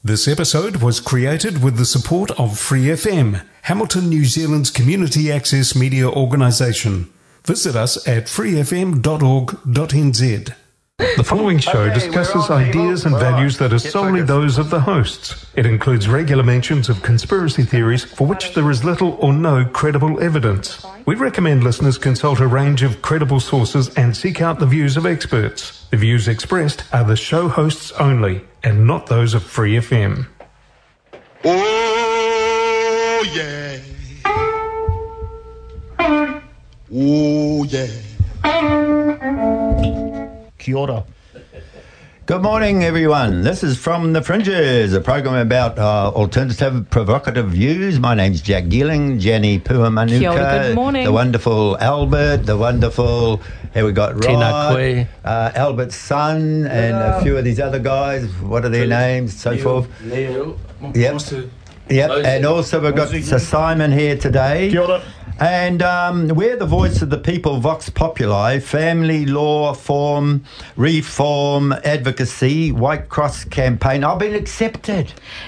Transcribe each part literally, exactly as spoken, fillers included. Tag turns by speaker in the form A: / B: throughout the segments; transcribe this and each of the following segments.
A: This episode was created with the support of Free F M, Hamilton, New Zealand's community access media organisation. Visit us at free f m dot org dot n z. The following show okay, discusses on, ideas and values on. that are Get solely focused. those of the hosts. It includes regular mentions of conspiracy theories for which there is little or no credible evidence. We recommend listeners consult a range of credible sources and seek out the views of experts. The views expressed are the show hosts only and not those of Free F M.
B: Oh, yeah. Oh, yeah.
C: Kia ora. Good morning, everyone. This is From the Fringes, a program about uh, alternative, provocative views. My name's Jack Geeling, Jenny Puamanuka,
D: Kia ora, good morning.
C: The wonderful Albert, the wonderful, here we got Rod, uh, Albert's son, and yeah. a few of these other guys. What are their Neil, names? So Neil, forth.
B: Neil.
C: Yep. Yep. And also we've got Sir Simon here today.
E: Kia ora.
C: And um, we're the voice of the people, Vox Populi, family law, form, reform, advocacy, White Cross campaign. I've been accepted.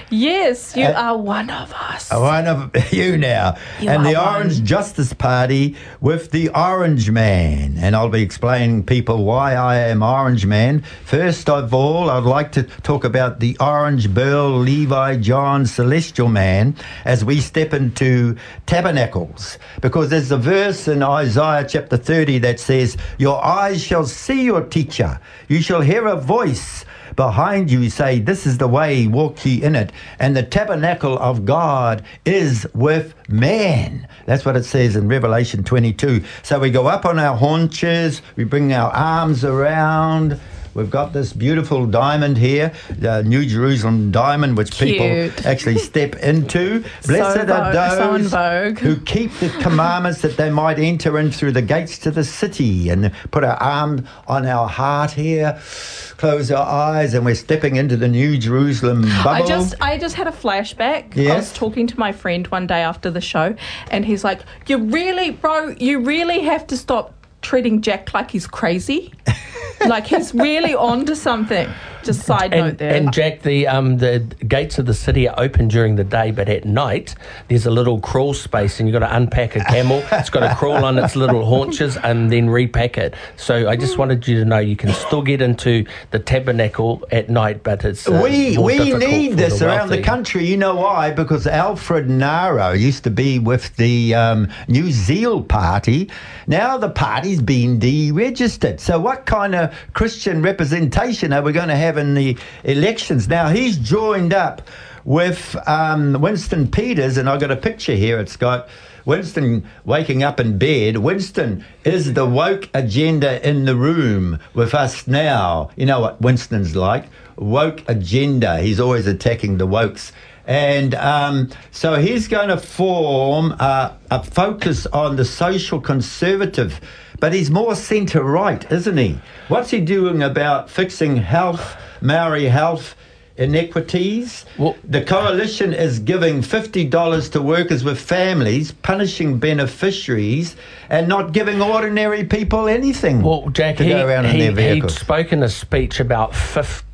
D: Yes, you
C: uh,
D: are one of us.
C: One of you now.
D: You
C: and the
D: one.
C: Orange Justice Party with the Orange Man. And I'll be explaining people why I am Orange Man. First of all, I'd like to talk about the Orange Burl Levi John Celestial Man as we step into tabernacles. Because there's a verse in Isaiah chapter thirty that says, your eyes shall see your teacher. You shall hear a voice behind you say, this is the way, walk ye in it. And the tabernacle of God is with man. That's what it says in Revelation twenty-two. So we go up on our haunches, we bring our arms around. We've got this beautiful diamond here, the New Jerusalem diamond, which
D: Cute.
C: people actually step into. Blessed
D: so
C: are
D: vogue,
C: those
D: so
C: who keep the commandments that they might enter in through the gates to the city. And put our arm on our heart here, close our eyes, and we're stepping into the New Jerusalem bubble.
D: I just, I just had a flashback.
C: Yes?
D: I was talking to my friend one day after the show, and he's like, "You really, bro, you really have to stop treating Jack like he's crazy." Like he's really onto something. Just side
E: and,
D: note there.
E: And Jack, the um the gates of the city are open during the day, but at night there's a little crawl space, and you've got to unpack a camel. It's got to crawl on its little haunches and then repack it. So I just wanted you to know you can still get into the tabernacle at night, but it's uh,
C: we
E: more
C: we
E: difficult
C: need
E: for
C: this
E: the
C: around the
E: wealthy.
C: country. You know why? Because Alfred Naro used to be with the um, New Zeal Party. Now the party's been deregistered. So what kind of Christian representation are we going to have in the elections? Now he's joined up with um, Winston Peters, and I've got a picture here. It's got Winston waking up in bed. Winston is the woke agenda in the room with us now. You know what Winston's like. Woke agenda. He's always attacking the wokes. And um, so he's going to form uh, a focus on the social conservative, but he's more centre-right, isn't he? What's he doing about fixing health, Maori health inequities?
E: Well,
C: the coalition is giving fifty dollars to workers with families, punishing beneficiaries, and not giving ordinary people anything
E: well, Jack,
C: to
E: he,
C: go around in
E: he,
C: their vehicles.
E: he'd spoken a speech about fifty-eight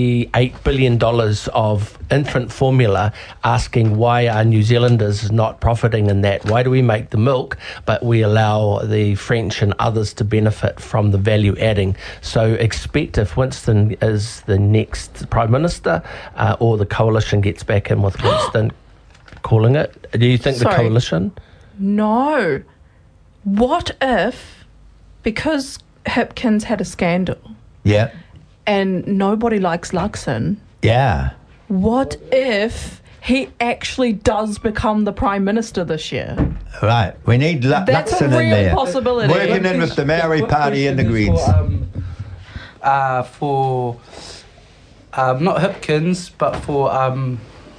E: billion dollars of infant formula, asking why are New Zealanders not profiting in that? Why do we make the milk, but we allow the French and others to benefit from the value adding? So expect if Winston is the next Prime Minister uh, or the coalition gets back in with Winston calling it. Do you think
D: Sorry.
E: the coalition?
D: No. What if, because Hipkins had a scandal,
C: Yeah.
D: and nobody likes Luxon,
C: Yeah.
D: what if he actually does become the Prime Minister this year?
C: Right. We need Lu-
D: That's a
C: Luxon in
D: real
C: there.
D: possibility.
C: Working in with the Maori
F: What
C: Party and the
F: question
C: Greens.
F: is For, um, uh, for um, not Hipkins, but for um,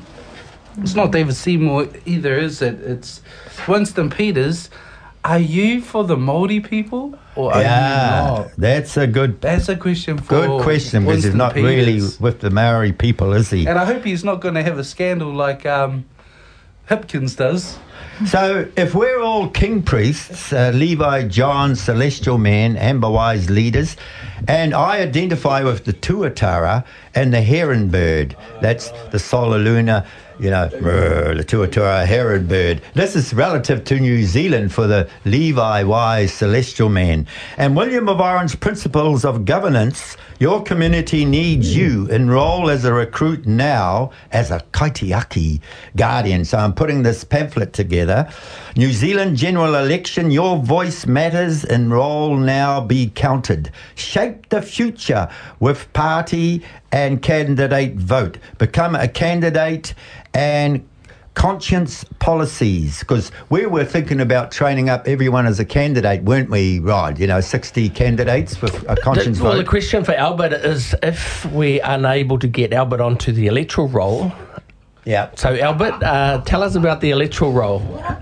F: it's not David Seymour either, is it? It's Winston Peters. Are you for the Māori people, or are
C: Yeah,
F: you not?
C: that's a good
F: That's a question for
C: good question, because he's
F: Winston
C: not
F: Peters.
C: really with the Maori people, is he?
F: And I hope he's not going to have a scandal like um, Hipkins does.
C: So if we're all king priests, uh, Levi, John, Celestial Man, Amber Wise leaders, and I identify with the Tuatara, and the heron bird. That's the Solar Luna, you know, the Tuatua heron bird. This is relative to New Zealand for the Levi Wise Celestial Man. And William of Orange Principles of Governance, your community needs you. Enroll as a recruit now as a Kaitiaki guardian. So I'm putting this pamphlet together. New Zealand general election, your voice matters. Enroll now, be counted. Shape the future with party and candidate vote. Become a candidate and conscience policies, because we were thinking about training up everyone as a candidate, weren't we, Rod? You know, sixty candidates with a conscience
E: the, well,
C: vote.
E: the question for Albert is if we're unable to get Albert onto the electoral roll.
C: Yeah.
E: So, Albert, uh, tell us about the electoral roll.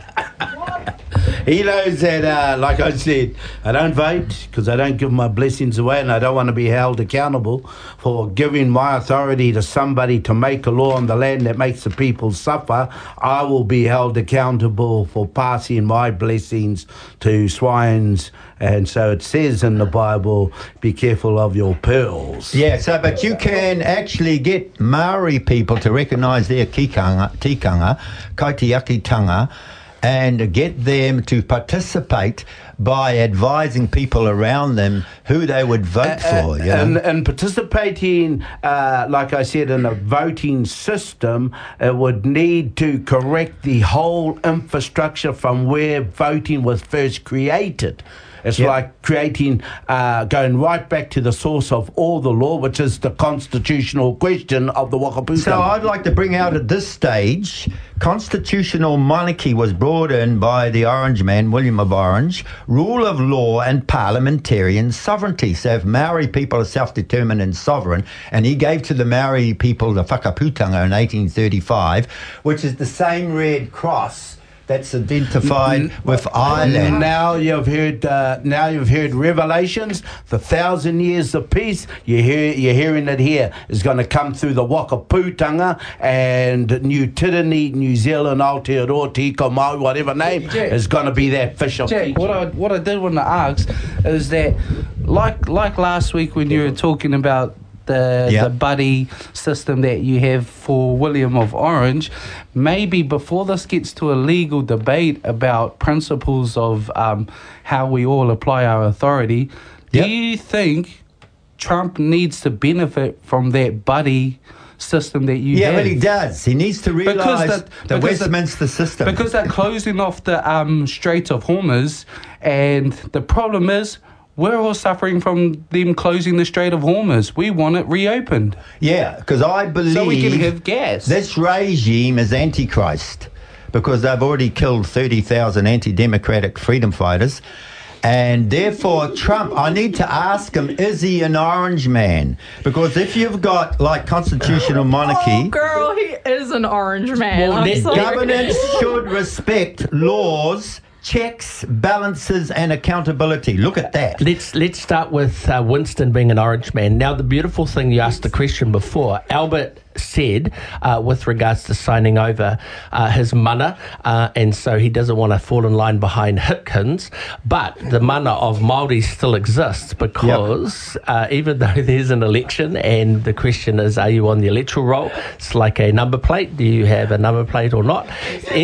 G: He knows that, uh, like I said, I don't vote because I don't give my blessings away, and I don't want to be held accountable for giving my authority to somebody to make a law on the land that makes the people suffer. I will be held accountable for passing my blessings to swines. And so it says in the Bible, be careful of your pearls.
C: Yeah, so, but you can actually get Maori people to recognise their kikanga, tikanga, kaitiakitanga, and get them to participate by advising people around them who they would vote
G: uh,
C: for. You know?
G: and, and participating, uh, like I said, in a voting system, it would need to correct the whole infrastructure from where voting was first created. It's
C: yep.
G: like creating, uh, going right back to the source of all the law, which is the constitutional question of the Wakaputa.
C: So I'd like to bring out at this stage, constitutional monarchy was brought in by the Orange man, William of Orange, rule of law and parliamentarian sovereignty. So if Maori people are self-determined and sovereign, and he gave to the Maori people the whakaputanga in eighteen thirty-five, which is the same red cross that's identified with Ireland.
G: Now you've heard. Uh, now you've heard Revelations, the thousand years of peace. You hear. You're hearing it here. Is going to come through the Whakaputanga and New Tirini, New Zealand, Aotearoa, Komau, whatever name
F: Jack,
G: is going to be that fish of
F: Jack,
G: peace.
F: what I what I did want to ask is that, like like last week when you were talking about the
C: yep.
F: the buddy system that you have for William of Orange, maybe before this gets to a legal debate about principles of um, how we all apply our authority,
C: yep.
F: do you think Trump needs to benefit from that buddy system that you
C: yeah,
F: have?
C: well, he does. He needs to realise
F: that-
C: the
F: because
C: Westminster
F: the-
C: system.
F: Because they're closing off the um, Strait of Hormuz, and the problem is we're all suffering from them closing the Strait of Hormuz. We want it reopened
C: yeah, because I believe
F: so we can have gas.
C: this regime is antichrist because they've already killed thirty thousand anti-democratic freedom fighters. And therefore, Trump, I need to ask him, is he an orange man? Because if you've got, like, constitutional monarchy...
D: Oh, girl, he is an orange man.
E: Well,
D: I'm
E: let-
D: sorry.
C: Governance should respect laws, checks, balances, and accountability. Look at that.
E: Let's let's start with uh, Winston being an orange man. Now, the beautiful thing, you asked the question before, Albert said uh, with regards to signing over uh, his mana, uh, and so he doesn't want to fall in line behind Hipkins, but the mana of Māori still exists because yep. uh, even though there's an election and the question is, are you on the electoral roll? It's like a number plate. Do you have a number plate or not?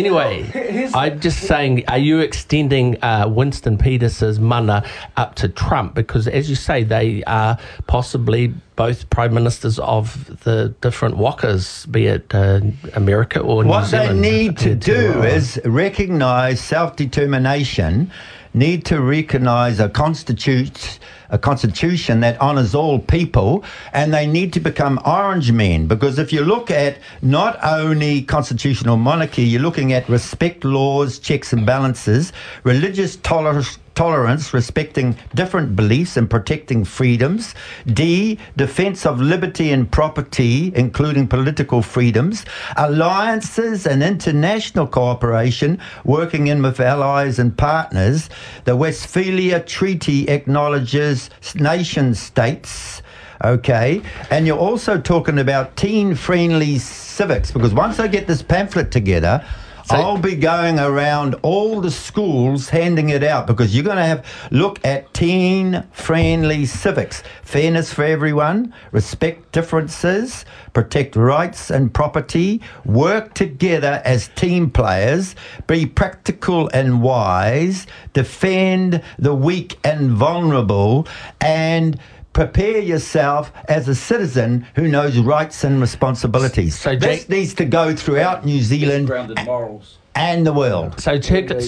E: Anyway, I'm just saying, are you extending uh, Winston Peters's mana up to Trump? Because as you say, they are possibly both prime ministers of the different wakas, be it uh, America or New
C: what
E: Zealand.
C: What they need to do is recognise self-determination, need to recognise a constitute a constitution that honours all people, and they need to become orange men. Because if you look at not only constitutional monarchy, you're looking at respect laws, checks and balances, religious tolerance, tolerance, respecting different beliefs and protecting freedoms. D, defence of liberty and property, including political freedoms. Alliances and international cooperation, working in with allies and partners. The Westphalia Treaty acknowledges nation states. Okay, and you're also talking about teen-friendly civics, because once I get this pamphlet together,
E: So-
C: I'll be going around all the schools handing it out because you're going to have look at teen-friendly civics, fairness for everyone, respect differences, protect rights and property, work together as team players, be practical and wise, defend the weak and vulnerable, and prepare yourself as a citizen who knows rights and responsibilities.
E: So,
C: this
E: Jake-
C: needs to go throughout New Zealand
H: Grounded morals.
C: and the world.
E: So, circ-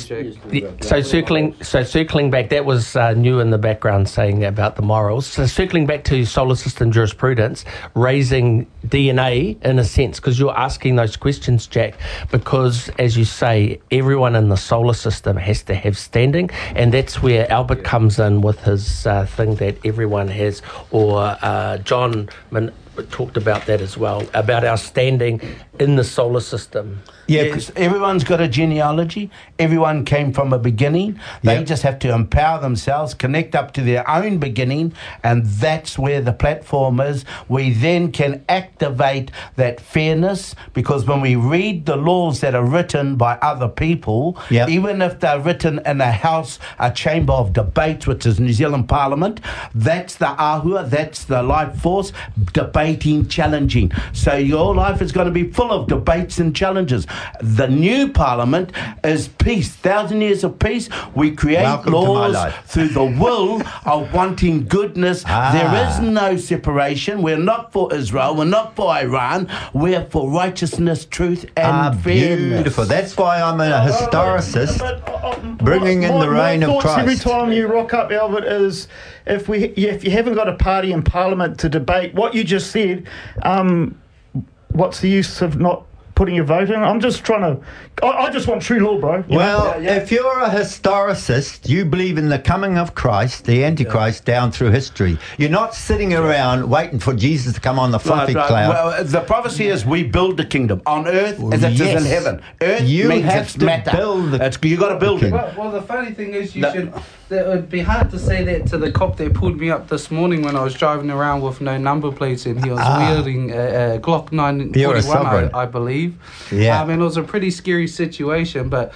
E: so circling, so circling back, that was uh, new in the background saying about the morals. So circling back to solar system jurisprudence, raising D N A in a sense, because you're asking those questions, Jack, because as you say, everyone in the solar system has to have standing, and that's where Albert comes in with his uh, thing that everyone has, or uh, John Min- talked about that as well, about our standing in the solar system.
C: Yeah,
G: Yes, everyone's got a genealogy. Everyone came from a beginning. They
C: Yep.
G: just have to empower themselves, connect up to their own beginning, and that's where the platform is. We then can activate that fairness, because when we read the laws that are written by other people,
C: Yep.
G: even if they're written in a house, a chamber of debate, which is New Zealand Parliament, that's the ahua, that's the life force, debating, challenging. So your life is going to be full of debates and challenges. The new Parliament is peace, thousand years of peace. We create
C: Welcome to my
G: laws
C: life.
G: through the will of wanting goodness.
C: Ah.
G: There is no separation. We're not for Israel. We're not for Iran. We're for righteousness, truth, and
C: Ah,
G: fairness.
C: beautiful. That's why I'm a historicist,
I: But, uh, uh,
C: bringing
I: my,
C: in the
I: my,
C: reign
I: my
C: of
I: thoughts every
C: Christ.
I: time you rock up, Albert, is if we if you haven't got a party in Parliament to debate what you just said, um, what's the use of not putting your vote in? I'm just trying to. I, I just want true law, bro. You
C: Well,
I: know?
C: if you're a historicist, you believe in the coming of Christ, the Antichrist, down through history. You're not sitting around waiting for Jesus to come on the fluffy
G: Right, right.
C: cloud.
G: Well, the prophecy is we build the kingdom on earth as it is
C: Yes.
G: in heaven. Earth
C: You
G: means
C: have
G: it's
C: to
G: matter.
C: build the-
G: It's, you got to build
C: the
G: it.
C: kingdom.
F: Well, well, the funny thing is, you
G: No.
F: should. It would be hard to say that to the cop that pulled me up this morning when I was driving around with no number plates and he was
C: Ah.
F: wielding a, a Glock nine
C: You're a
F: forty-one,
C: sovereign.
F: I, I believe.
C: Yeah.
F: Um, and it was a pretty scary situation, but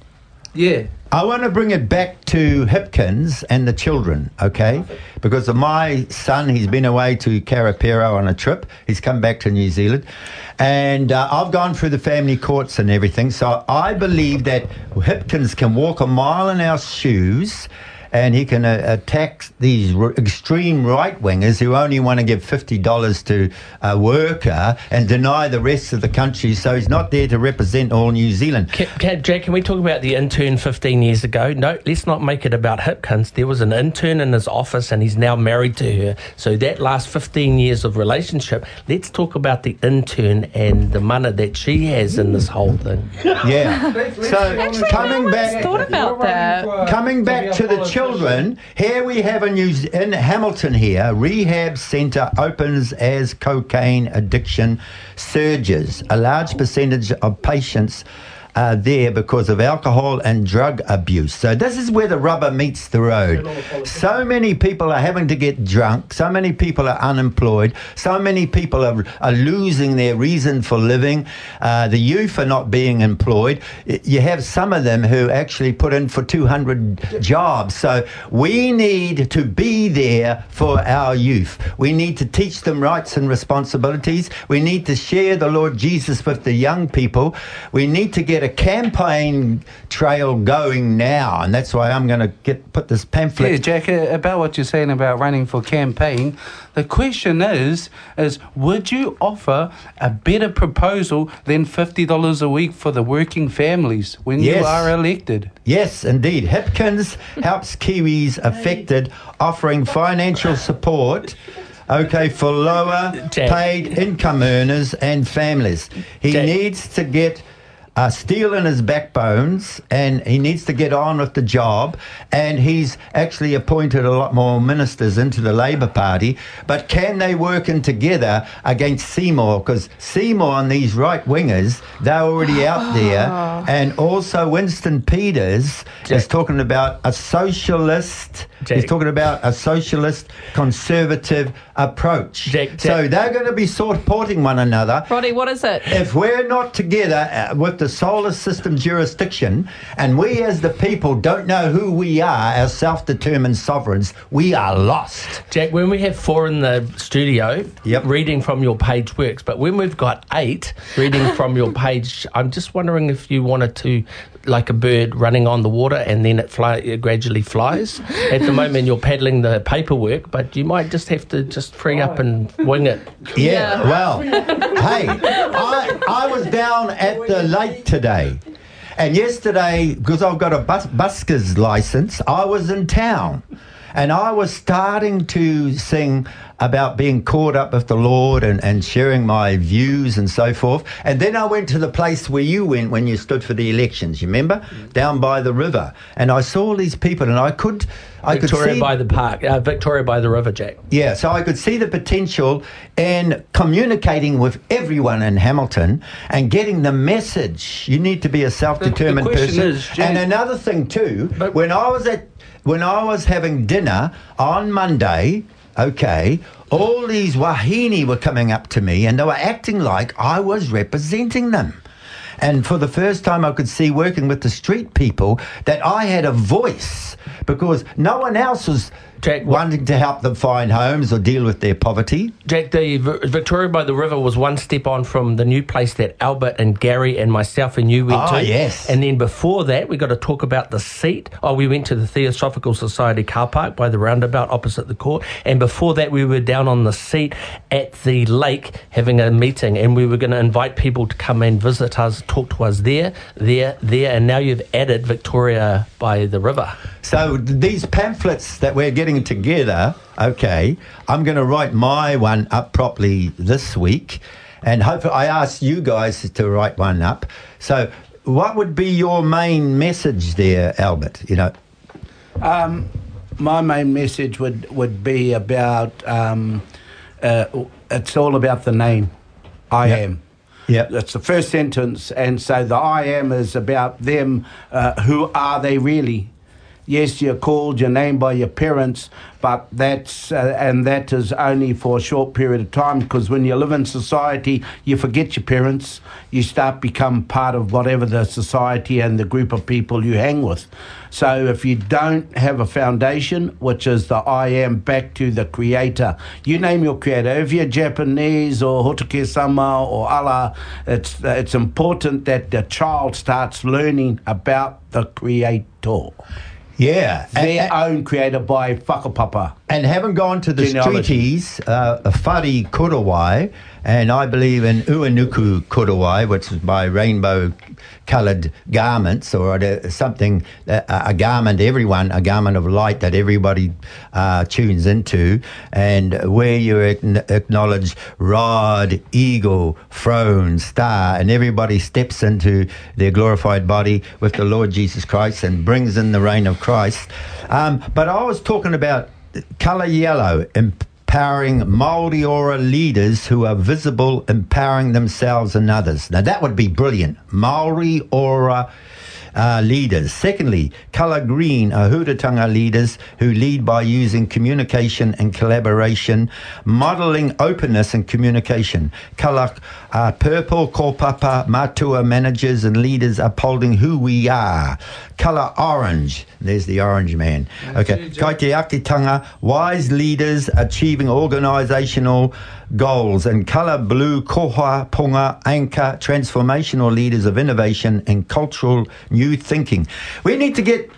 F: yeah.
C: I want to bring it back to Hipkins and the children, okay? Because of my son, he's been away to Karapiro on a trip. He's come back to New Zealand. And uh, I've gone through the family courts and everything. So I believe that Hipkins can walk a mile in our shoes and he can uh, attack these r- extreme right-wingers who only want to give fifty dollars to a worker and deny the rest of the country. So he's not there to represent all New Zealand.
E: Can, can, Jack, can we talk about the intern fifteen years ago? No, let's not make it about Hipkins. There was an intern in his office and he's now married to her. So that last fifteen years of relationship, let's talk about the intern and the money that she has in this whole thing.
C: Yeah. So
D: Actually,
C: coming
D: no one's
C: back...
D: thought about that.
C: Coming back to the children, here we have a new in Hamilton here, rehab centre opens as cocaine addiction surges. A large percentage of patients are there because of alcohol and drug abuse. So this is where the rubber meets the road. So many people are having to get drunk. So many people are unemployed. So many people are, are losing their reason for living. Uh, the youth are not being employed. You have some of them who actually put in for two hundred jobs. So we need to be there for our youth. We need to teach them rights and responsibilities. We need to share the Lord Jesus with the young people. We need to get a campaign trail going now, and that's why I'm going to get put this pamphlet.
F: Yeah, Jack, uh, about what you're saying about running for campaign, the question is, is would you offer a better proposal than fifty dollars a week for the working families when
C: Yes.
F: you are elected?
C: Yes, indeed. Hipkins helps Kiwis affected, offering financial support. Okay, for lower
E: Jack.
C: paid income earners and families. He
E: Jack.
C: needs to get uh, steel in his backbones, and he needs to get on with the job. And he's actually appointed a lot more ministers into the Labour Party. But can they work in together against Seymour? Because Seymour and these right wingers, they're already out there. And also Winston Peters
E: Jack.
C: is talking about a socialist.
E: Jack.
C: He's talking about a socialist conservative approach.
E: Jack,
C: So
E: Jack.
C: they're going to be supporting one another.
D: Roddy, what is it?
C: If we're not together uh, with the solar system jurisdiction, and we as the people don't know who we are as self-determined sovereigns, we are lost.
E: Jack, when we have four in the studio,
C: Yep.
E: reading from your page works, but when we've got eight reading from your page, I'm just wondering if you wanted to, like a bird running on the water and then it, fly, it gradually flies. At the moment you're paddling the paperwork, but you might just have to just free up and wing it.
C: Yeah,
D: Yeah.
C: well, hey, I, I was down at the lake today, and yesterday, because I've got a bus, busker's license, I was in town, and I was starting to sing about being caught up with the Lord and, and sharing my views and so forth. And then I went to the place where you went when you stood for the elections, you remember? Down by the river. And I saw these people, and I could... I
E: Victoria
C: could see,
E: by the park, uh, Victoria by the river, Jack.
C: yeah, so I could see the potential in communicating with everyone in Hamilton and getting the message. You need to be a self-determined
F: The- the question
C: person.
F: is, Jack-
C: and another thing too,
E: But-
C: when I was at when I was having dinner on Monday, okay, all these wahine were coming up to me and they were acting like I was representing them. And for the first time I could see, working with the street people, that I had a voice, because no one else was
E: Jack, what-
C: wanting to help them find homes or deal with their poverty.
E: Jack, the V- Victoria by the river was one step on from the new place that Albert and Gary and myself and you went
C: Ah,
E: to.
C: yes.
E: And then before that, we got to talk about the seat. Oh, we went to the Theosophical Society car park by the roundabout opposite the court. And before that, we were down on the seat at the lake having a meeting. And we were going to invite people to come and visit us, talk to us there, there, there. And now you've added Victoria by the river.
C: So th- these pamphlets that we're getting together, okay, I'm going to write my one up properly this week, and hopefully I asked you guys to write one up. So what would be your main message there, Albert? You know,
G: Um, my main message would, would be about, um, uh, it's all about the name, I
C: Yep.
G: am.
C: yeah,
G: That's the first sentence, and so the I am is about them. Uh, who are they really? Yes, you're called your name by your parents, but that's uh, and that is only for a short period of time, because when you live in society, you forget your parents. You start become part of whatever the society and the group of people you hang with. So if you don't have a foundation, which is the I am, back to the creator, you name your creator. If you're Japanese or Hotoke-sama or Allah, it's, uh, it's important that the child starts learning about the creator.
C: yeah. And,
G: Their own creator by whakapapa.
C: and having gone to the
G: Genealogy.
C: treaties, uh, Whare Korowai, and I believe in Uanuku Korowai, which is by rainbow-coloured garments, or a, something, a, a garment, everyone, a garment of light that everybody uh, tunes into, and where you ac- acknowledge rod, eagle, throne, star, and everybody steps into their glorified body with the Lord Jesus Christ and brings in the reign of Christ. Um, but I was talking about colour yellow, empowering Māori Ora leaders who are visible, empowering themselves and others. Now that would be brilliant. Māori Ora uh, leaders. Secondly, colour green, Ahuratanga leaders who lead by using communication and collaboration, modelling openness and communication. Colour uh, purple, Kōpapa, Matua managers and leaders upholding who we are. Colour orange, there's the orange man. Okay, Kai te akitanga, wise leaders achieving organisational goals. And colour blue, koha, ponga, anchor, transformational leaders of innovation and cultural new thinking. We need to get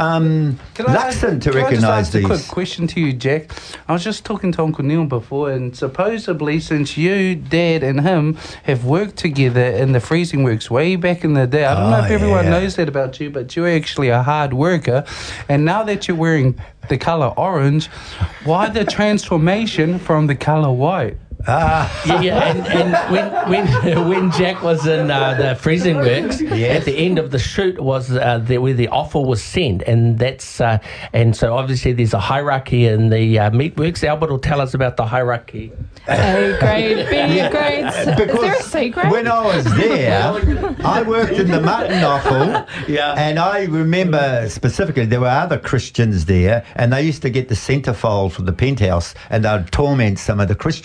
C: um,
F: Can I-
C: Luxon to
F: can I just
C: recognise
F: ask a
C: these.
F: quick question to you, Jack? I was just talking to Uncle Neil before, and supposedly since you, Dad, and him have worked together in the freezing works way back in the day, I don't know
C: Oh,
F: if everyone
C: yeah.
F: knows that about you, but you're actually a hard worker. And now that you're wearing the colour orange, why the transformation from the colour white?
C: Ah,
E: Yeah, yeah, and, and when when when Jack was in uh, the freezing works,
C: Yes.
E: at the end of the shoot was uh, the, where the offer was sent, and that's uh, and so obviously there's a hierarchy in the uh, meatworks. Albert will tell us about the hierarchy.
D: A grade, B grades. Is there a C grade?
C: when I was there, I worked in the mutton offal,
E: Yeah.
C: and I remember specifically there were other Christians there, and they used to get the centerfold from the penthouse, and they'd torment some of the Christians.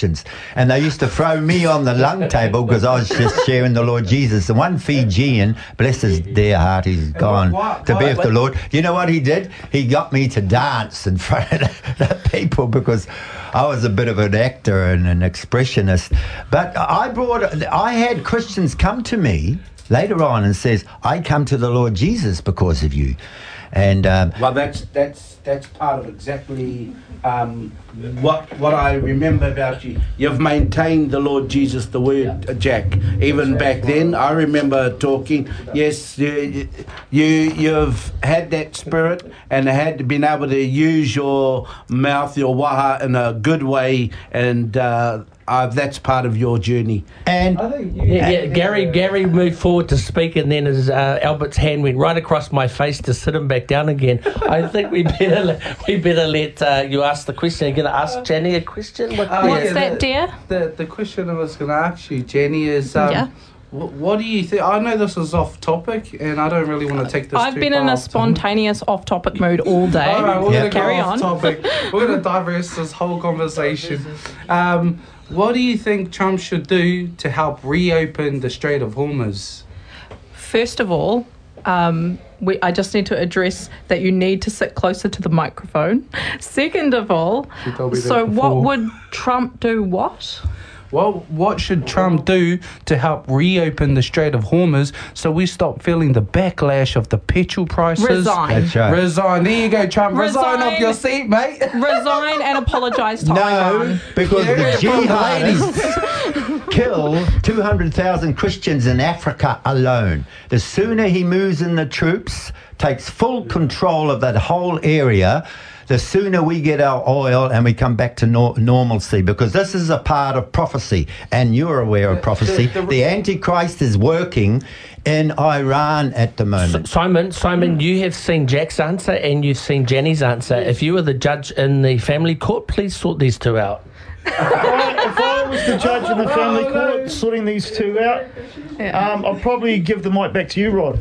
C: and they used to throw me on the lung table because I was just sharing the Lord Jesus. And one Fijian, bless his dear heart, he's gone
F: why-
C: to be
F: why-
C: with the Lord. You know what he did? He got me to dance in front of the, the people because I was a bit of an actor and an expressionist. But I brought, I had Christians come to me later on and says, I come to the Lord Jesus because of you. And um,
G: Well, that's that's that's part of exactly um, what what I remember about you. You've maintained the Lord Jesus, the word, uh, Jack. Even back then, I remember talking. Yes, you, you you've had that spirit and had been able to use your mouth, your waha, in a good way, and uh, uh, that's part of your journey.
C: and
E: Yeah, yeah, Gary Gary moved forward to speak, and then his uh, Albert's hand went right across my face to sit him back down again. I think we better let- we better let uh, you ask the question. You're going to ask Jenny a question. What,
F: Oh,
D: What's
F: yeah,
D: that,
F: the-
D: dear?
F: The the question I was going to ask you, Jenny, is um,
D: Yeah.
F: wh- what do you think? I know this is off topic, and I don't really want to take this.
D: I've
F: too
D: been
F: far
D: in a
F: off topic.
D: spontaneous off-topic mood all day.
F: All right, we're
C: Yeah.
F: going to
D: Carry
F: go off
D: on.
F: topic. We're going to diverse this whole conversation. Um, what do you think Trump should do to help reopen the Strait of Hormuz?
D: First of all, um, we, I just need to address that you need to sit closer to the microphone. Second of all,
F: She told me that
D: so what
F: before.
D: would Trump do what?
F: Well, what should Trump do to help reopen the Strait of Hormuz so we stop feeling the backlash of the petrol prices?
D: Resign.
C: that's right.
F: Resign. There you go, Trump. Resign,
D: Resign.
F: off your seat, mate.
D: Resign and apologise to
C: No,
D: Iran.
C: because
F: Yeah,
C: the
F: from the ladies.
C: jihadists kill two hundred thousand Christians in Africa alone. The sooner he moves in the troops, takes full control of that whole area, the sooner we get our oil and we come back to nor- normalcy, because this is a part of prophecy, and you're aware of prophecy.
F: the-
C: The Antichrist is working in Iran at the moment.
E: Simon, Simon, you have seen Jack's answer and you've seen Jenny's answer. If you were the judge in the family court, please sort these two out.
I: If I, if I was the judge in the family court sorting these two out, um, I'll probably give the mic back to you, Rod.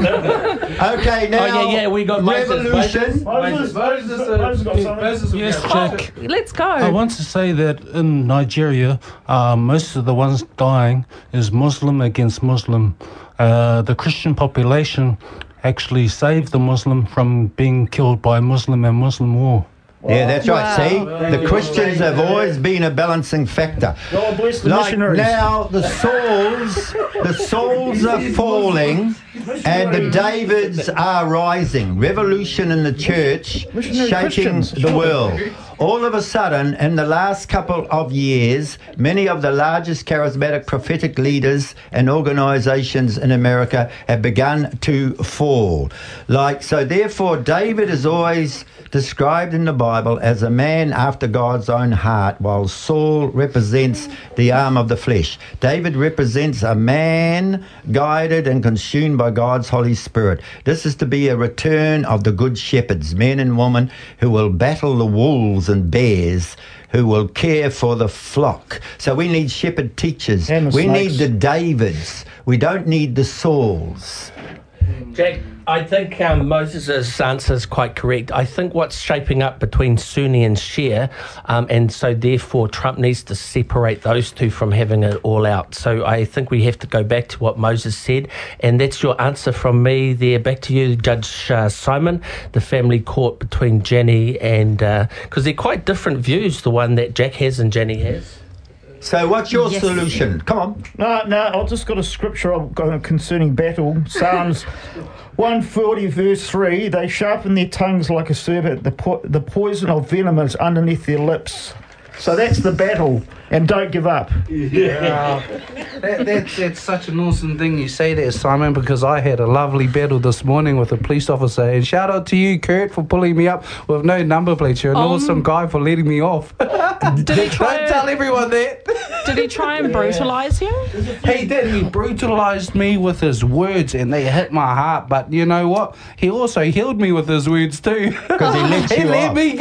C: Okay, now,
E: Oh, yeah, yeah, we got Moses.
C: revolution.
I: Moses, Moses, Moses got something.
H: Yes, Jack.
D: Let's go.
H: I want to say that in Nigeria, uh, most of the ones dying is Muslim against Muslim. Uh, the Christian population actually saved the Muslim from being killed by Muslim and Muslim war.
C: Yeah, that's right.
D: Wow.
C: See, the Christians have always been a balancing factor.
I: God bless the
C: Like
I: missionaries.
C: now, the souls, the souls are falling, and the Davids are rising. Revolution in the church,
I: Missionary
C: shaking
I: Christians,
C: the
I: sure.
C: world. All of a sudden, in the last couple of years, many of the largest charismatic prophetic leaders and organizations in America have begun to fall. Like, so therefore, David is always described in the Bible as a man after God's own heart, while Saul represents the arm of the flesh. David represents a man guided and consumed by God's Holy Spirit. This is to be a return of the good shepherds, men and women who will battle the wolves and bears, who will care for the flock. So we need shepherd teachers.
I: And the
C: We
I: snakes.
C: need the Davids. We don't need the Sauls.
E: Jack, I think um, Moses' answer is quite correct. I think what's shaping up between Sunni and Shia, um, and so therefore Trump needs to separate those two from having it all out. So I think we have to go back to what Moses said, and that's your answer from me there. Back to you, Judge uh, Simon, the family court between Jenny and, because they're quite different views, the one that Jack has and Jenny has.
C: So what's your
D: Yes.
C: solution? Come on.
I: No, no, I've just got a scripture I've got concerning battle. Psalms one forty, verse three. They sharpen their tongues like a serpent. The, po- the poison of venom is underneath their lips. So that's the battle. And don't give up.
F: Yeah. that, that, that's such an awesome thing you say there, Simon, because I had a lovely battle this morning with a police officer. And shout out to you, Kurt, for pulling me up with no number plate. You're an
D: Um,
F: awesome guy for letting me off.
D: Did he try
F: Don't tell everyone that.
D: Did he try and brutalise you?
F: He did. He brutalised me with his words and they hit my heart. But you know what? He also healed me with his words too.
C: 'Cause he let
F: He
C: you
F: let
C: off.
F: me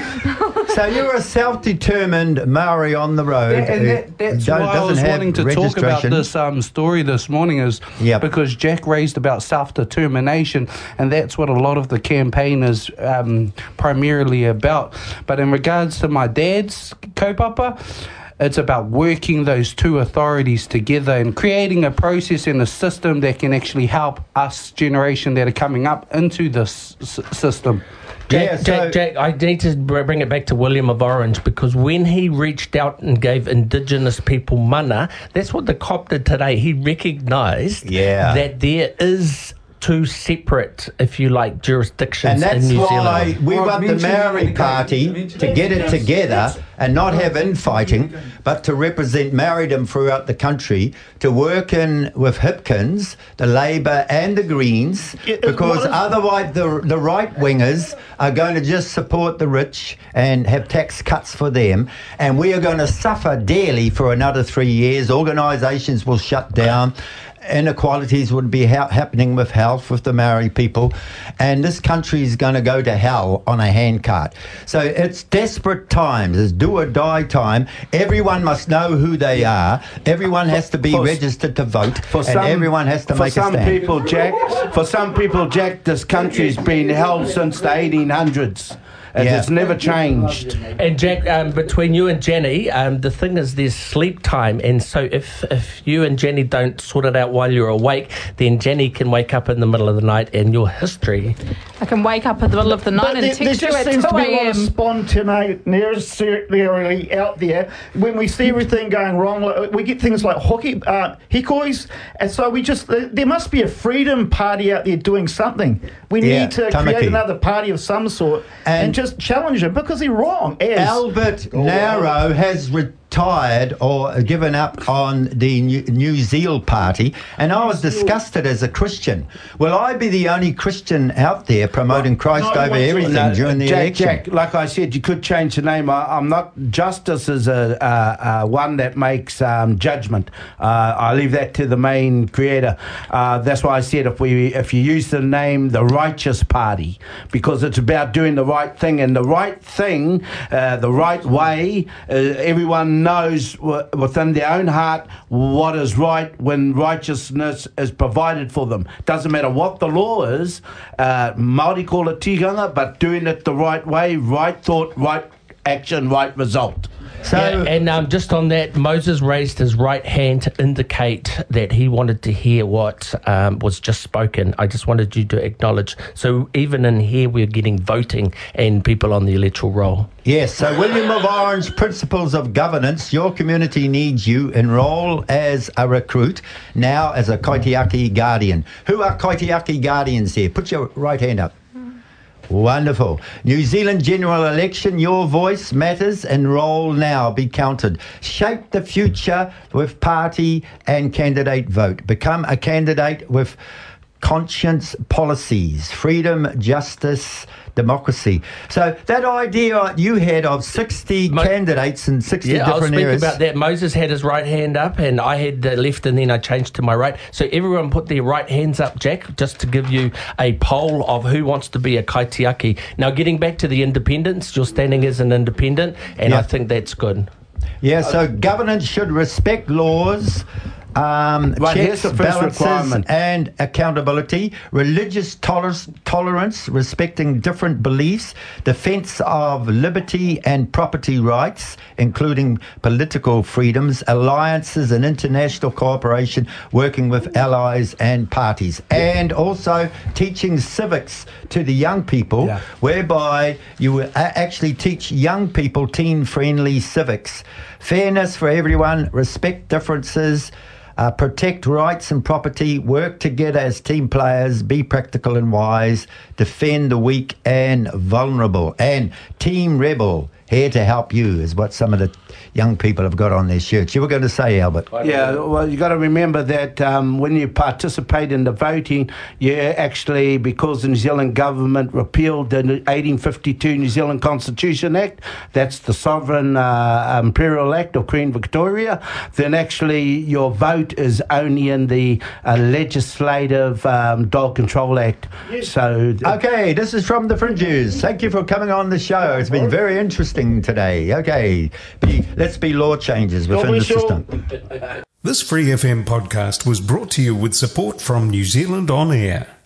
F: go.
C: So you're a self-determined Maori on the road.
F: That- and
C: who
F: that, that's
C: don't-
F: why I
C: doesn't
F: was
C: have
F: wanting to talk about
C: registration.
F: this um, story this morning is
C: Yep.
F: because Jack raised about self-determination, and that's what a lot of the campaign is um, primarily about. But in regards to my dad's kaupapa, It's about working those two authorities together and creating a process and a system that can actually help us generation that are coming up into this s- system.
E: Jack,
C: Yeah, so-
E: Jack, Jack, I need to br- bring it back to William of Orange, because when he reached out and gave Indigenous people mana, that's what the COP did today. He recognised
C: Yeah.
E: that there is two separate, if you like, jurisdictions
C: And that's
E: in New
C: why
E: Zealand.
C: we
F: Well,
C: want the
F: mention
C: Maori
F: it,
C: Party
F: mention
C: to
F: it.
C: get it together and not have infighting, but to represent Maoridom throughout the country, to work in with Hipkins, the Labour and the Greens,
I: Yeah,
C: because
I: what is-
C: otherwise the, the right-wingers are going to just support the rich and have tax cuts for them, and we are going to suffer dearly for another three years. Organisations will shut down. Inequalities would be ha- happening with health with the Maori people, and this country is going to go to hell on a handcart. So it's desperate times. It's do or die time. Everyone must know who they are. Everyone has to be
G: For-
C: registered to vote,
G: For
C: and
G: some,
C: everyone has to
G: for
C: make a
G: some
C: stand.
G: people, Jack. For some people, Jack, this country's been held since the eighteen hundreds, and
C: Yeah.
G: it's never changed.
E: And Jack, um, between you and Jenny, um, the thing is there's sleep time, and so if, if you and Jenny don't sort it out while you're awake, then Jenny can wake up in the middle of the night and your history.
D: I can wake up in the middle of the night
I: But
D: and
I: there, there
D: text you
I: just
D: at
I: seems to
D: two
I: be a lot of
D: a.m.
I: spontaneity out there when we see everything going wrong. Like, we get things like hockey, uh, hikois, and so we just there there must be a freedom party out there doing something. We
C: Yeah,
I: need to
C: tamaki.
I: create another party of some sort and,
C: And-
I: just challenge them because they're wrong. As
C: Albert Naro has retired or given up on the New, New Zealand Party, and I was disgusted as a Christian. Will I be the only Christian out there promoting Christ
I: no,
C: over
I: wait,
C: everything
G: No,
C: during the
G: Jack,
C: election?
G: Jack, like I said, you could change the name. I, I'm not. Justice is a, a, a one that makes um, judgment. Uh, I leave that to the main creator. Uh, that's why I said if we if you use the name the Righteous Party, because it's about doing the right thing, and the right thing, uh, the right way. Uh, everyone knows w- within their own heart what is right when righteousness is provided for them. Doesn't matter what the law is. Uh, Māori call it tikanga, but doing it the right way, right thought, right action, right result.
C: So,
E: Yeah, and um, just on that, Moses raised his right hand to indicate that he wanted to hear what um, was just spoken. I just wanted you to acknowledge. So even in here, we're getting voting and people on the electoral roll.
C: yes, so William of Orange, Principles of Governance, your community needs you. Enrol as a recruit, now as a Kaitiaki Guardian. Who are Kaitiaki Guardians here? Put your right hand up. Wonderful. New Zealand general election, your voice matters. Enrol now, be counted. Shape the future with party and candidate vote. Become a candidate with conscience policies, freedom, justice, democracy. So that idea you had of sixty
E: Mo-
C: candidates in sixty
E: Yeah, I was
C: different
E: speaking
C: areas.
E: about that. Moses had his right hand up and I had the left, and then I changed to my right. So everyone put their right hands up, Jack, just to give you a poll of who wants to be a kaitiaki. Now, getting back to the independents, you're standing as an independent, and
C: Yeah.
E: I think that's good.
C: Yeah, so governance should respect laws, um,
G: Right, here's
C: checks,
G: the first
C: balances,
G: requirement.
C: and accountability, religious toler- tolerance, respecting different beliefs, defence of liberty and property rights, including political freedoms, alliances and international cooperation, working with allies and parties, and also teaching civics to the young people,
G: Yeah.
C: whereby you will a- actually teach young people teen-friendly civics, fairness for everyone, respect differences, uh, protect rights and property, work together as team players, be practical and wise, defend the weak and vulnerable, and Team Rebel, here to help you, is what some of the young people have got on their shirts. You were going to say, Albert.
G: Yeah, well, you got to remember that um, when you participate in the voting, you actually, because the New Zealand government repealed the eighteen fifty-two New Zealand Constitution Act, that's the Sovereign uh, Imperial Act of Queen Victoria, then actually your vote is only in the uh, Legislative um, Dog Control Act. So,
C: Okay, this is from the Fringes. Thank you for coming on the show. It's been very interesting today. Okay, be, let's be law changes within
I: we
C: the
I: shall-
C: system.
A: This Free F M podcast was brought to you with support from New Zealand On Air.